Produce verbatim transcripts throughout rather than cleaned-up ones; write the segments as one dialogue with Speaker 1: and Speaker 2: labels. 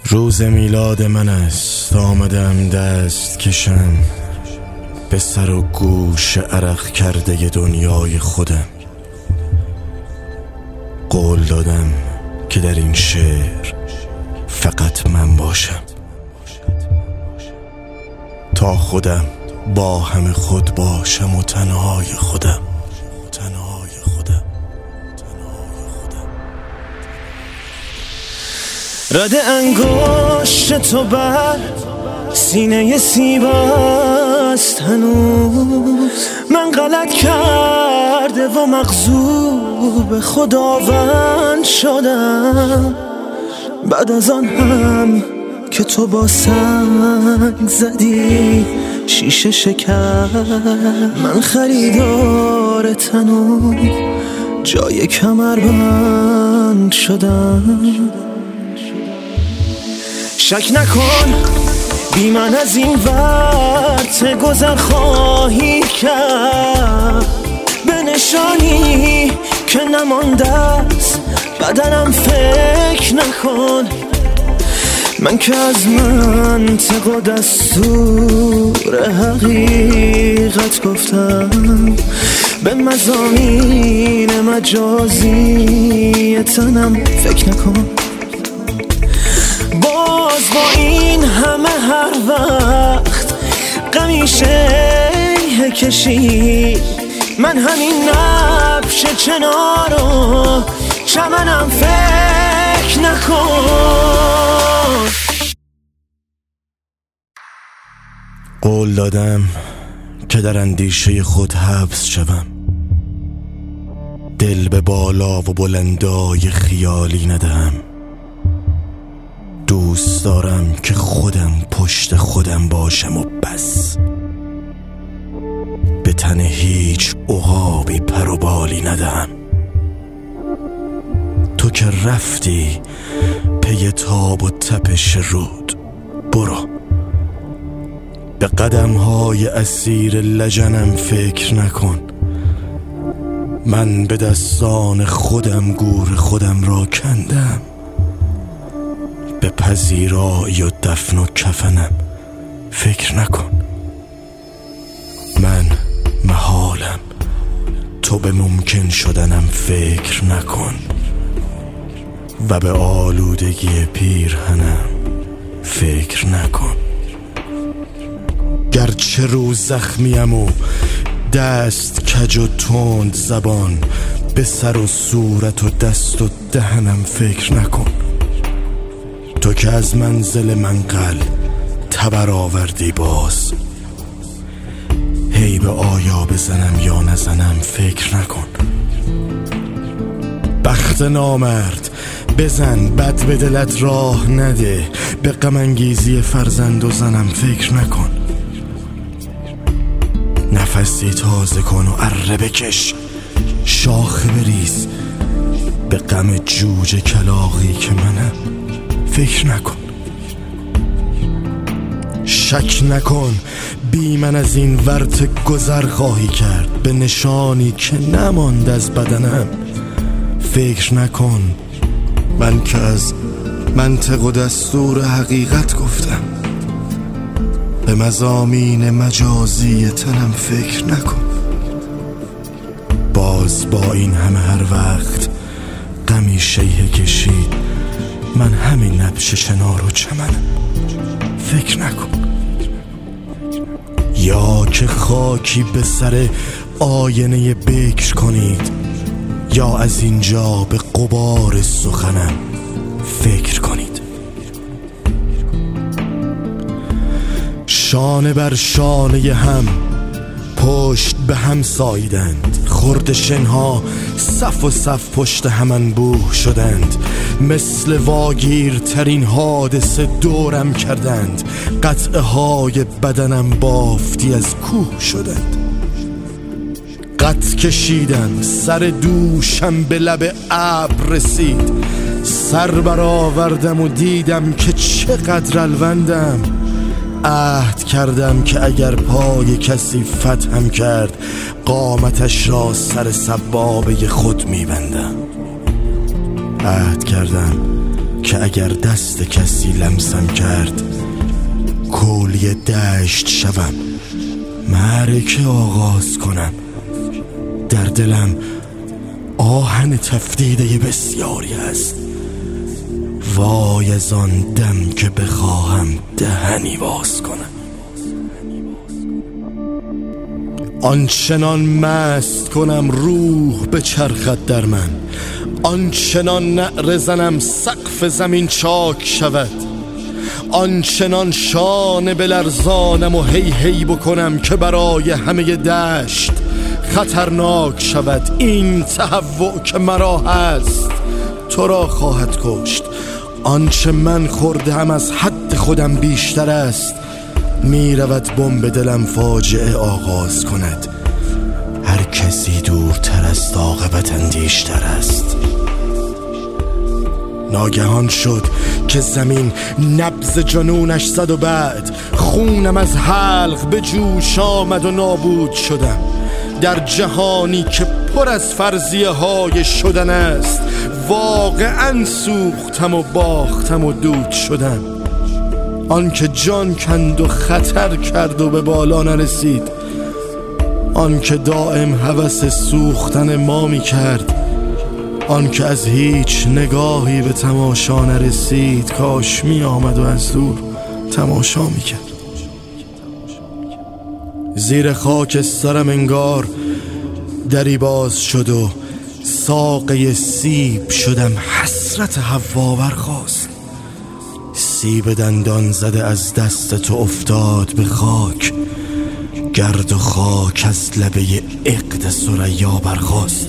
Speaker 1: روز میلاد من است، آمدم دست کشم به سر و گوش عرق کرده دنیای خودم. قول دادم که در این شعر فقط من باشم، تا خودم با همه خود باشم و تنهای خودم تنهای خودم تنهای خودم. رد انگشت تو بر سینه سیب است هنوز، من غلط کرده و مغضوب خداوند شدم. بعد از آن هم که تو با سنگ زدی شیشه شکر، من خریدار تن و جای کمربند شدم. شک نکن بی من از این ورت گذر خواهی کرد، به نشانی که نمانده است بدنم فکر نکن. من که از منطق و دستور حقیقت گفتم، به مضامین مجازی تنم فکر نکن. باز با این همه هر وقت قمیشه کشید، من همین نبش چنارو چمنم فکر نکن. قول دادم که در اندیشه خود حبس شوم، دل به بالا و بلندای خیالی ندهم. دوست دارم که خودم پشت خودم باشم و بس، به تن هیچ عقابی پر و بالی ندهم. تو که رفتی پی تاب و تپش رود، برو به قدم‌های اسیر لجنم فکر نکن. من به دستان خودم گور خودم را کندم، به پذیرایی و دفن و کفنم فکر نکن. من محالم، تو به ممکن شدنم فکر نکن، و به آلودگی پیرهنم فکر نکن. گرچه رو زخمیم و دست کج و تند زبان، به سر و صورت و دست و دهنم فکر نکن. تو که از منزل منقل تبر آوردی باز، هی به آیا بزنم یا نزنم فکر نکن. بخت نامرد بزن، بد به دلت راه نده، به غم انگیزی فرزند و زنم فکر نکن. نفسی تازه کن و اره بکش، شاخه بریز، به غم جوجه کلاغی که منم فکر نکن. شک نکن بی من از این ورط گذر خواهی کرد، به نشانی که نماند از بدنم فکر نکن. من که از منطق و دستور حقیقت گفتم، به مضامین مجازی تنم فکر نکن. باز با این همه هر وقت غمی شیه کشید، من همین نبش چنار و چمنم فکر نکن. یا که خاکی به سر آینه بکر کنید، یا از اینجا به غبار سخنم فکر کنید. شانه بر شانه هم پشت به هم ساییدند، خرد شنها صف و صف پشت هم انبوه شدند. مثل واگیرترین حادثه دورم کردند، قطعه های بدنم بافتی از کوه شدند. قط کشیدم، سر دوشم به لب ابر رسید، سر برآوردم و دیدم که چقدر الوندم. عهد کردم که اگر پای کسی فتحم کرد، قامتش را سر سبابه خود میبندم. عهد کردم که اگر دست کسی لمسم کرد کولی دشت شوم، معرکه آغاز کنم. در دلم آهن تفدیده بسیاری است، وای از آن دم که بخواهم دهنی باز کنم. آنچنان مست کنم روح به چرخت در من، آنچنان نعره زنم سقف زمین چاک شود، آنچنان شانه بلرزانم و هی هی بکنم که برای همه دشت خطرناک شود. این تهوع که مرا هست تو را خواهد کشت. آنچه من خوردم از حد خودم بیشتر است. می رود بمب دلم فاجعه آغاز کند. هر کسی دورتر است عاقبت اندیشتر است. ناگهان شد که زمین نبض جنونش زد و بعد خونم از حلق به جوش آمد و نابود شدم. در جهانی که پر از فرضیه های شدن است واقعا سوختم و باختم و دود شدم. آن که جان کند و خطر کرد و به بالا نرسید، آن که دائم هوس سوختن ما می کرد، آن که از هیچ نگاهی به تماشا نرسید، کاش می آمد و از دور تماشا می کرد. زیر خاک سرم انگار دری باز شد و ساقه سیب شدم. حسرت حوا برخاست. سیب دندان زده از دست تو افتاد به خاک. گرد و خاک از لبه عقد ثریا برخاست.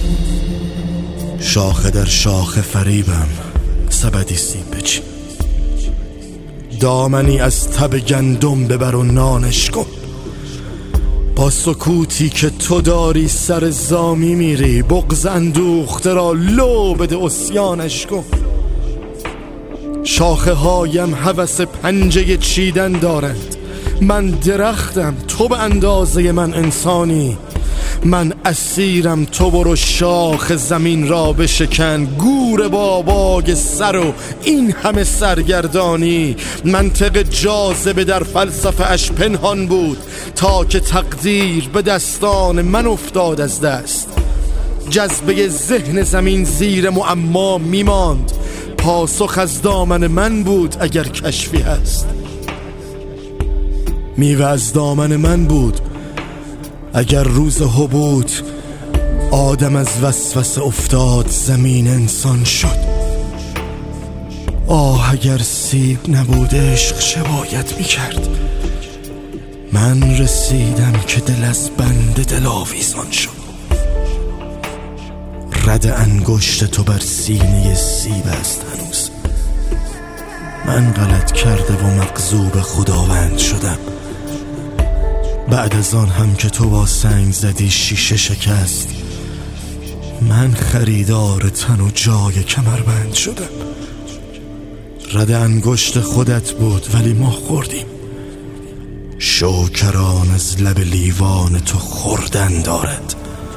Speaker 1: شاخه در شاخه فریبم سبدی سیب بچین. دامنی از تب گندم ببر و نانش کن. با سکوتی که تو داری سر زامی میری. بغض اندوخته را لو بده عصیانش کن. شاخه هایم هوس پنجه چیدن دارند. من درختم تو به اندازه من انسانی. من اسیرم تو برو شاخ زمین را بشکن. گور بابای سر و این همه سرگردانی. منطق جاذبه در فلسفه اش پنهان بود تا که تقدیر به دستان من افتاد از دست. جذبه ذهن زمین زیر معما میماند. پاسخ از دامن من بود اگر کشفی هست. میوه از دامن من بود اگر روز حبوط آدم از وسوسه افتاد زمین انسان شد. آه اگر سیب نبود عشق چه باید میکرد. من رسیدم که دل از بند دل آویزان شد. رد انگشت تو بر سینه سیب است هنوز. من غلط کرده و مغضوب خداوند شدم. بعد از آن هم که تو با سنگ زدی شیشه شکست. من خریدار تن و جای کمربند شدم. رد انگشت خودت بود ولی ما خوردیم. شوکران از لب لیوان تو خوردن دارد.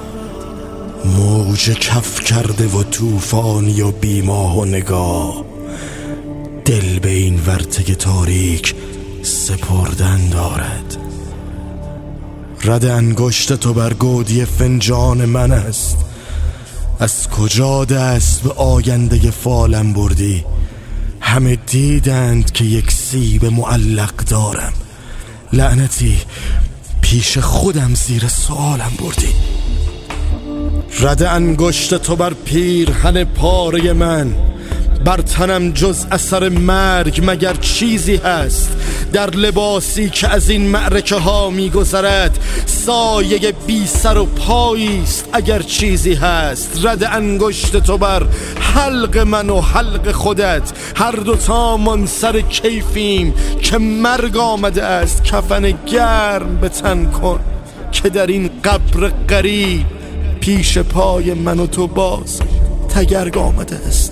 Speaker 1: موج کف کرده و طوفانی و بیماه و نگاه. دل به این ورطه تاریک سپردن دارد. رد انگشت تو بر گودی فنجان من است. از کجا دست به آینده فالم بردی؟ همه دیدند که یک سیب معلق دارم. لعنتی پیش خودم زیر سوالم بردی. رد انگشت تو بر پیرهن پاره من. بر تنم جز اثر مرگ مگر چیزی هست؟ در لباسی که از این معرکه ها می گذرد سایه بی سر و پاییست اگر چیزی هست. رد انگشت تو بر حلق من و حلق خودت. هر دوتامان سر کیفیم که مرگ آمده است. کفن گرم به تن کن که در این قبر غریب پیش پای من و تو باز تگرگ آمده است.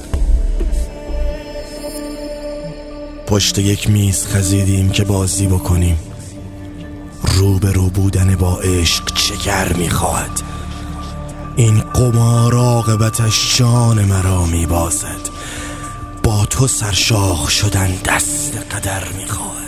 Speaker 1: پشت یک میز خزیدیم که بازی بکنیم. رو به رو بودن با عشق چگر میخواهد. این قمار عاقبتش جان مرا میبازد. با تو تو سرشاخ شدن دست قدر میخواد.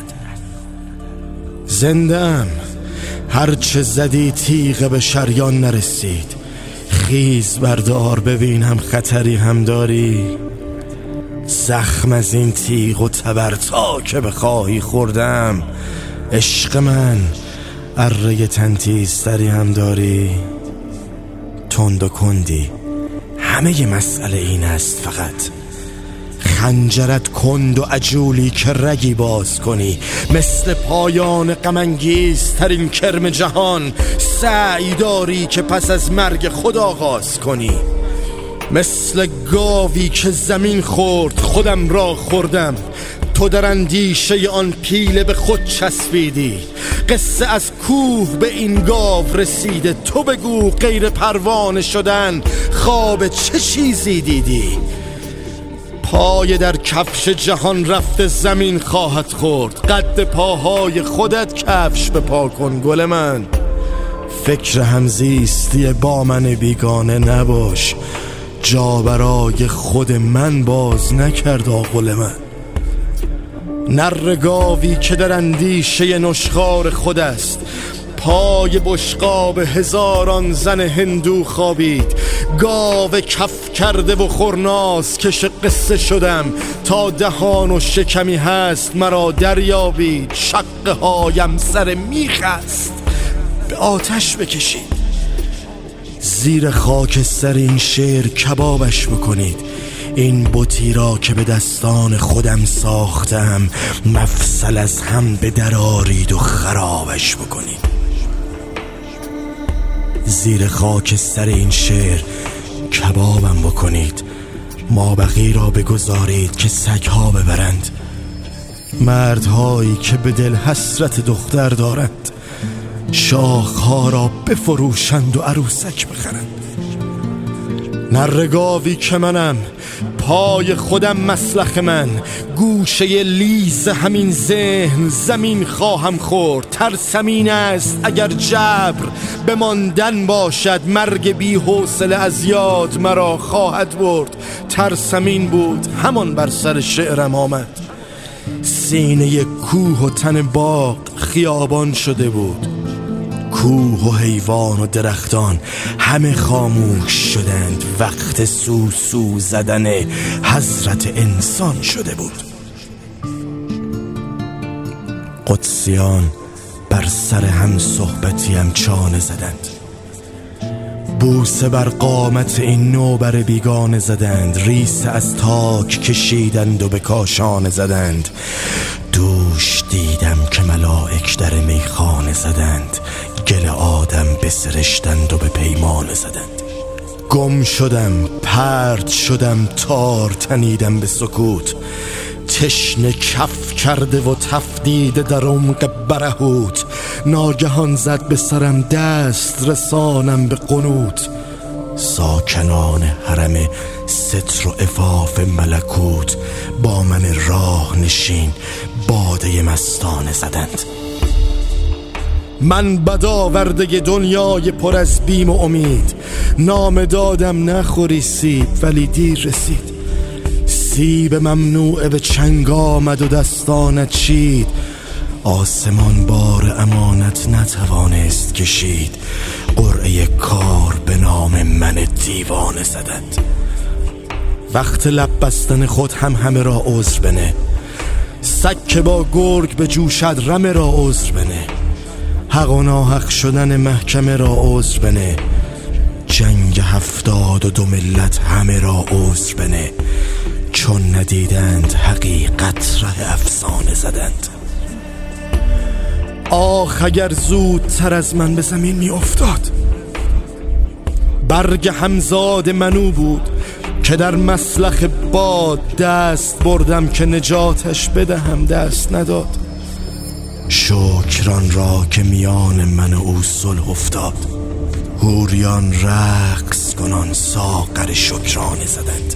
Speaker 1: زنده‌ام، هرچه زدی تیغ به شریان نرسید. خیز بردار ببینم خطری هم داری. زخم از این تیغ و تبر تا که بخواهی خوردم. عشق من، اره تنتیزتری هم داری. تند و کندی، همه مسئله این است فقط خنجرت کند و عجولی که رگی باز کنی. مثل پایان غم‌انگیز ترین کرم جهان سعی داری که پس از مرگ خود آغاز کنی. مثل گاوی که زمین خورد خودم را خوردم. تو در اندیشه آن پیله به خود چسبیدی. قصه از کوه به این گاو رسیده. تو بگو غیر پروانه شدن خواب چه چیزی دیدی؟ پای در کفش جهان رفته زمین خواهد خورد. قد پاهای خودت کفش به پا کن گل من. فکر همزیستی با من بیگانه نباش. جا برای خود من باز نکرد آغل من. نر گاوی که در اندیشه نشخوار خود است. پای بشقاب هزاران زن هندو خوابید. گاو کف کرده و خورناس کش قصه شدم. تا دهان و شکمی هست مرا دریابید. شقه هایم سر میخ است به آتش بکشید. زیر خاک سر این شعر کبابش بکنید. این بتی را که به دستان خودم ساختم مفصل از هم به درارید و خرابش بکنید. زیر خاک سر این شعر کبابم بکنید. مابقی را بگذارید که سگها ببرند. مردهایی که به دل حسرت دختر دارند شاخها را بفروشند و عروسک بخرند. نرگاوی که منم، پای خودم مسلخ من. گوشه لیز همین ذهن زمین خواهم خورد. ترسمین است اگر جبر بماندن باشد. مرگ بی حوصله از یاد مرا خواهد برد. ترسمین بود همان بر سر شعرم آمد. سینه کوه و تن باغ خیابان شده بود. کوه و حیوان و درختان همه خاموش شدند. وقت سو سو زدن حضرت انسان شده بود. قدسیان بر سر هم صحبتیم چانه زدند. بوسه بر قامت این نوبر بیگانه زدند. ریسه از تاک کشیدند و به کاشانه زدند. دوش دیدم که ملائک در میخانه زدند. گل آدم بسرشتند و به پیمانه زدند. گم شدم، پرت شدم، تار تنیدم به سکوت. تشنه کف کرده و تفدیده در عمق برهوت. ناگهان زد به سرم دست رسانم به قنوت. ساکنان حرم ستر و عفاف ملکوت با من راه نشین باده مستانه زدند. من بدآورده دنیای پر از بیم و امید. نام دادم نخوری سیب ولی دیر رسید. سیب ممنوعه به چنگ آمد و دستانت چید. آسمان بار امانت نتوانست کشید. قرعه کار به نام من دیوانه زدند. وقت لب بستن خود هم همه را عذر بنه. سگ که با گرگ به جوشد رمه را عذر بنه. حق و ناحق شدن محکمه را عذر بنه. جنگ هفتاد و دو ملت همه را عذر بنه. چون ندیدند حقیقت ره افسانه زدند. آخ اگر زودتر از من به زمین می افتاد. برگ همزاد منو بود که در مسلخ باد دست بردم که نجاتش بدهم دست نداد. شکران را که میان من و او صلح افتاد. حوریان رقص کنان ساغر شکرانه زدند.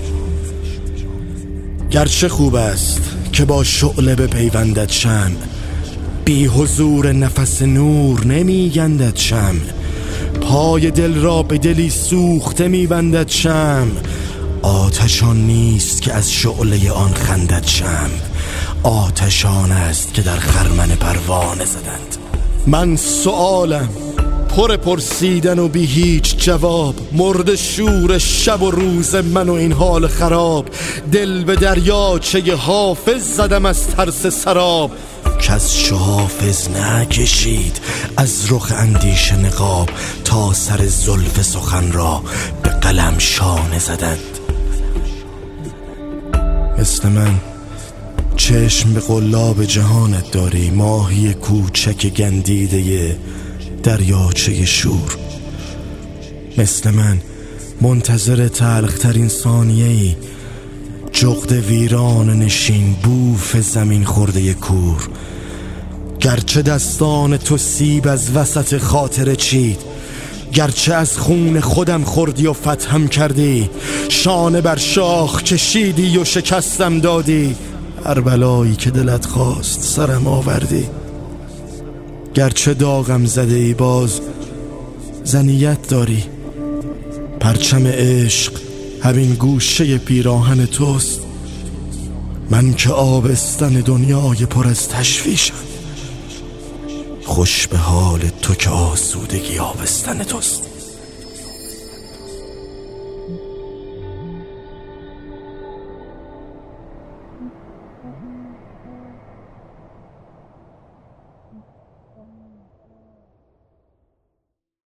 Speaker 1: گرچه خوب است که با شعله بپیوندد شمع. بی حضور نفس نور نمی گندد شمع. پای دل را به دلی سوخته می بندد شمع. آتشان نیست که از شعله آن خندد شمع، آتشان است که در خرمن پروانه زدند. من سؤالم پر پرسیدن و بی هیچ جواب، مرد شور شب و روز من و این حال خراب. دل به دریاچه حافظ زدم از ترس سراب، کس چو حافظ نکشید از رخ اندیشه نقاب، تا سر زلف سخن را به قلم شانه زدند. مثل من چشم به قلاب جهانت داری، ماهی کوچک گندیده دریاچه شور. مثل من منتظر تلخترین ثانیه‌ای، جغد ویران نشین بوف زمین خورده کور. گرچه دستان تو سیب از وسط خاطر چید، گرچه از خون خودم خوردی و فتحم کردی، شانه بر شاخ کشیدی و شکستم دادی، هر بلایی که دلت خواست سرم آوردی. گرچه داغم زده ای باز زنیت داری، پرچم عشق همین گوشه پیراهن توست. من که آبستن دنیای پر از تشویشم، خوش به حال تو که آسودگی آبستن توست.